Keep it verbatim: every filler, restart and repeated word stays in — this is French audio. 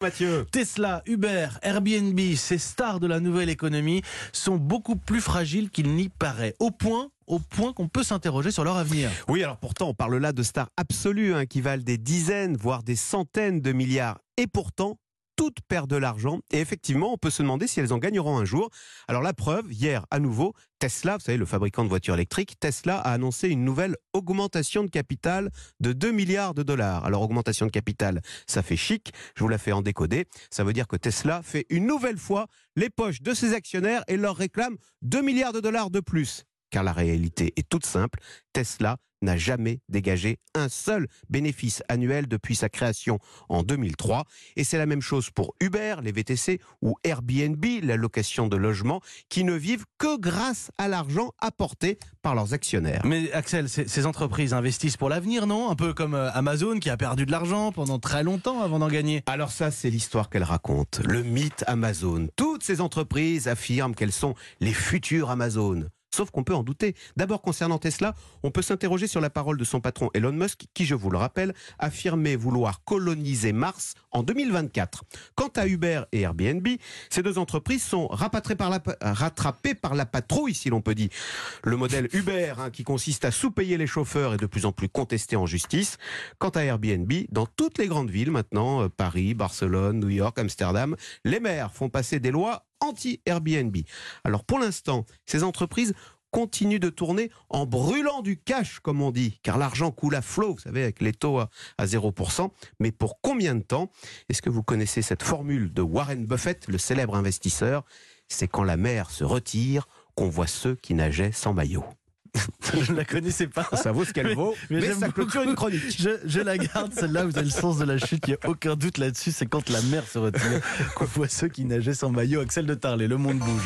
Mathieu. Tesla, Uber, Airbnb, ces stars de la nouvelle économie sont beaucoup plus fragiles qu'il n'y paraît. Au point, au point qu'on peut s'interroger sur leur avenir. Oui, alors pourtant, on parle là de stars absolues hein, qui valent des dizaines, voire des centaines de milliards. Et pourtant, toutes perdent de l'argent. Et effectivement, on peut se demander si elles en gagneront un jour. Alors la preuve, hier, à nouveau, Tesla, vous savez, le fabricant de voitures électriques, Tesla a annoncé une nouvelle augmentation de capital de deux milliards de dollars. Alors augmentation de capital, ça fait chic, je vous la fais en décoder. Ça veut dire que Tesla fait une nouvelle fois les poches de ses actionnaires et leur réclame deux milliards de dollars de plus. Car la réalité est toute simple, Tesla n'a jamais dégagé un seul bénéfice annuel depuis sa création en deux mille trois. Et c'est la même chose pour Uber, les V T C, ou Airbnb, la location de logements, qui ne vivent que grâce à l'argent apporté par leurs actionnaires. Mais Axel, ces, ces entreprises investissent pour l'avenir, non? Un peu comme euh, Amazon qui a perdu de l'argent pendant très longtemps avant d'en gagner. Alors ça, c'est l'histoire qu'elle raconte, le mythe Amazon. Toutes ces entreprises affirment qu'elles sont les futures Amazon. Sauf qu'on peut en douter. D'abord, concernant Tesla, on peut s'interroger sur la parole de son patron Elon Musk, qui, je vous le rappelle, affirmait vouloir coloniser Mars en deux mille vingt-quatre. Quant à Uber et Airbnb, ces deux entreprises sont rattrapées par la, rattrapées par la patrouille, si l'on peut dire. Le modèle Uber, hein, qui consiste à sous-payer les chauffeurs, est de plus en plus contesté en justice. Quant à Airbnb, dans toutes les grandes villes maintenant, euh, Paris, Barcelone, New York, Amsterdam, les maires font passer des lois anti-Airbnb. Alors pour l'instant, ces entreprises continuent de tourner en brûlant du cash, comme on dit, car l'argent coule à flot, vous savez, avec les taux à, à zéro pour cent. Mais pour combien de temps? Est-ce que vous connaissez cette formule de Warren Buffett, le célèbre investisseur? C'est quand la mer se retire qu'on voit ceux qui nageaient sans maillot. Je ne la connaissais pas. Ça vaut ce qu'elle vaut, mais, mais ça clôture une chronique. Je, je la garde, celle-là, vous avez le sens de la chute, il n'y a aucun doute là-dessus, c'est quand la mer se retire qu'on voit ceux qui nageaient sans maillot. Axel de Tarlet, Le Monde bouge.